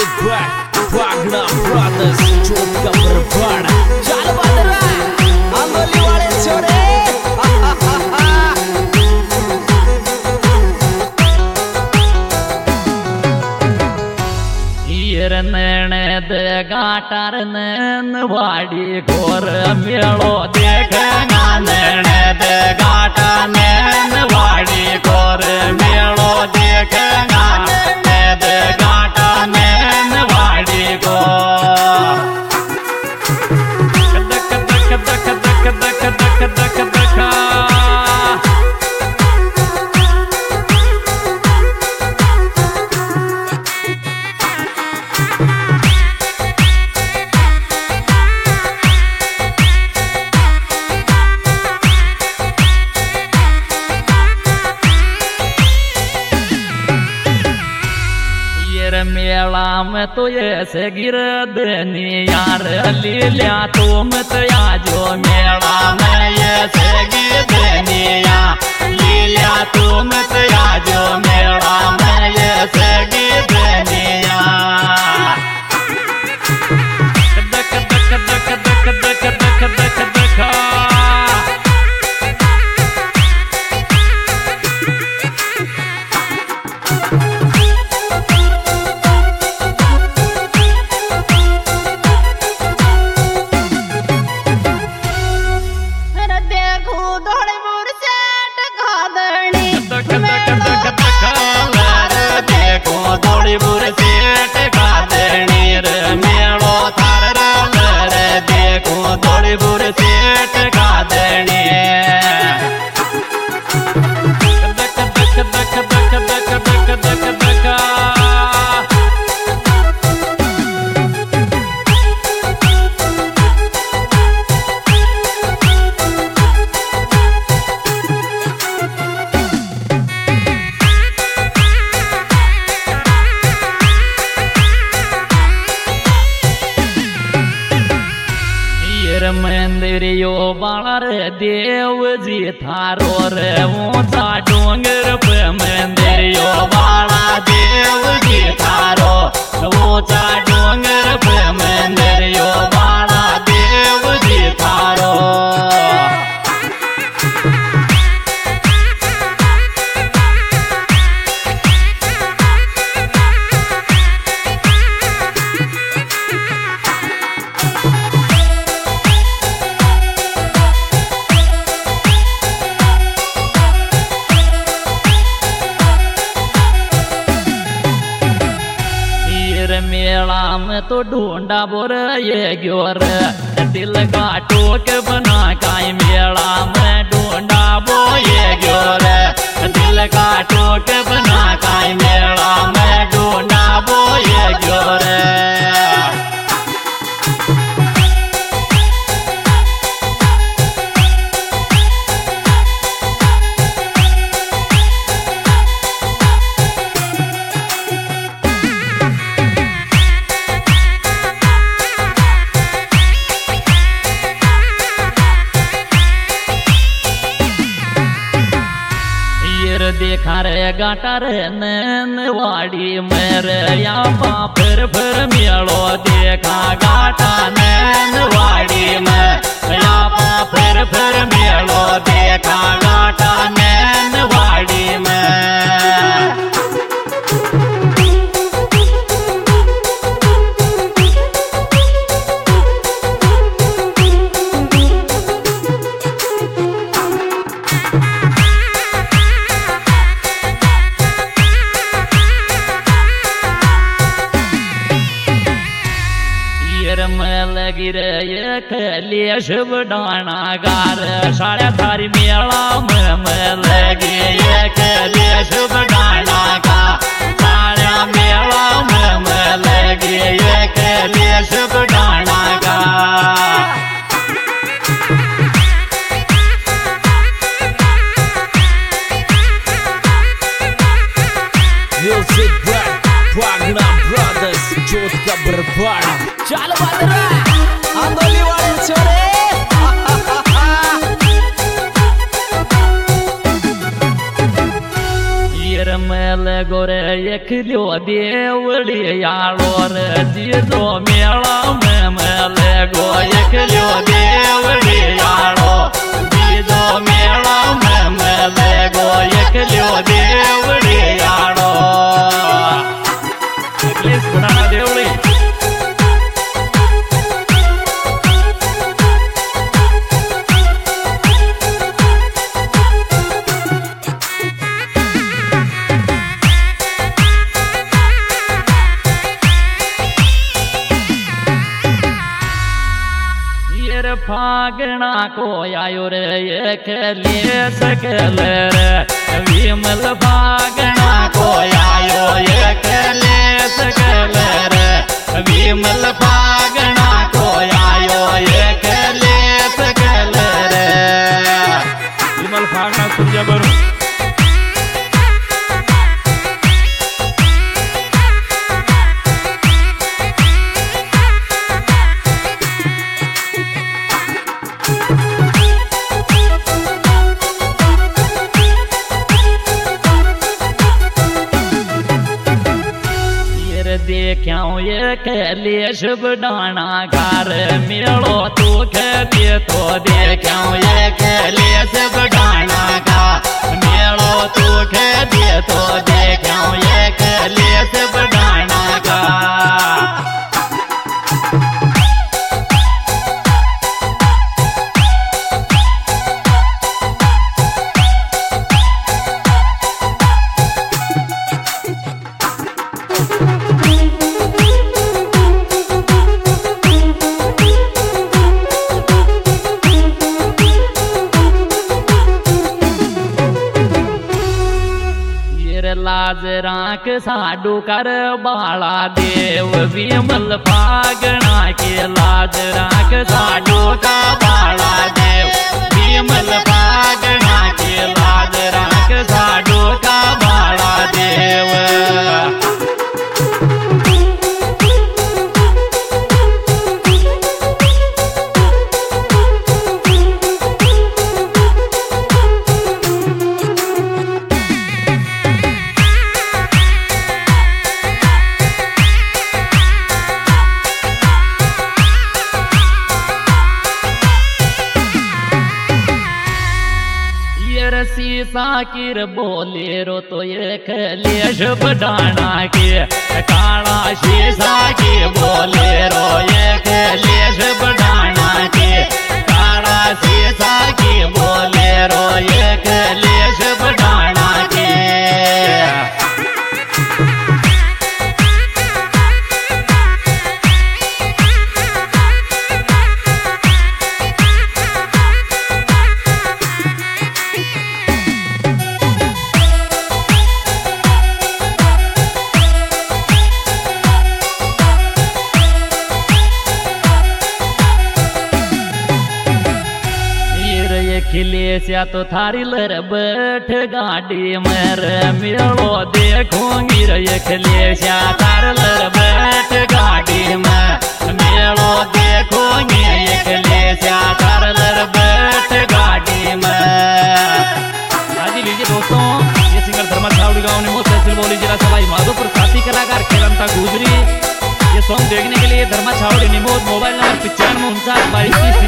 Music back, Wagner Brothers, Chota Barbara. Chal Badra, Angoli wale chore. नैने दे गाटार नैन वाड़ी गोर मेलो देखेगा नैने दे गाटा नैन वाड़ी गोर मेलो देखेगा नैने दे गाटा नैन वाड़ी गोर दक दक दक दक दक दक दक दक मेला में तो ऐसे गिर देनी यार लीलिया तुम तो आजो मेला में ऐसे गिर देनी यार लीलिया तुम तो आजो मेला में ऐसे गिर देनी यार दक दक दक दक दक दक दक दक मंदिरियो बाला रे देव जी थारो रे ऊंचा डोंगर पे मंदिरियो बाला देव जी थारो ऊंचा डोंगर पे मंदिरियो बाला देव जी थारो मेला में तो ढूंढा बोर ये ग्योर दिल का टोक बना काई मेला में ढूंढा बो ये ग्योर दिल का टोक बना काई मेला में ढूंढा बो ये ग्योर देखा रे गाटा रे नैन वाड़ी मेरे या फिर मेलो देखा गाटा नैन वाड़ी में या फिर मेलो देखा गाटा नैन वाड़ी में गिरे ये खलिया शुभ डाना गार साढ़े थारी मेला में लगे ये खलिया शुभ डाना का साढ़े मेला में लगे ये खलिया शुभ डाना का Music back, Wagner Brothers, Chota Barbara. Chal Badra, Angoli wale chore. मेल गोरे एक लो देवड़ी यारो रे दीदो मेला में मले गो एक लो देवड़ी यारो दीदो मेला में मले गो एक लो देवड़ी यारो प्लीज पुराना देवड़ी फागना को आयो रे एक ले सकल रे विमल फागना को आयो एक ले सकल रे विमल फागना को आयो एक ले सकल रे विमल फागना सुन जा बरू देख्याऊं ये कैलेश बनाना घर मेलो तू खेते तो देख्याऊं ये कैलेश बनाना घर मेलो तू खेते तो देख्याऊं ये कैलेश बनाना घर लाज राख साडू कर बाला देव विमल फागना के लाज राख साडू का बाला देव विमल फागना के लाज राख साडू का बाला देव साकिर बोलेरो तो ये कलेश बढ़ाना के काला शीशा की बोलेरो ये कलेश बढ़ाना के काला शीशा की बोलेरो ये कलेश बढ़ाना के खिलेसिया तो थारी लर बैठ गाड़ी में मेलो देखूंगी रे खिलेसिया थार लर बैठ गाड़ी में मेलो देखूंगी खिलेसिया थार लर बैठ गाड़ी में। आज लीजिए दोस्तों, ये सिंगर धर्मा छावड़ी गाँव ने तहसील बोली जिला सवाई माधोपुर साथी कलाकार खेलंता गुजरी। ये सॉन्ग देखने के लिए धर्मा छावड़ी निमोद मोबाइल नंबर 95 59 22